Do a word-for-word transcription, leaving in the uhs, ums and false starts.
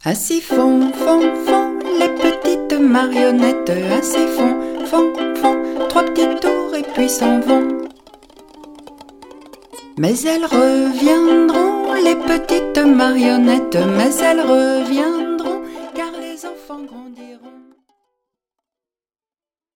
Ainsi font, font, font les petites marionnettes. Ainsi font, font, font trois petits tours et puis s'en vont. Mais elles reviendront, les petites marionnettes. Mais elles reviendront, car les enfants grandissent.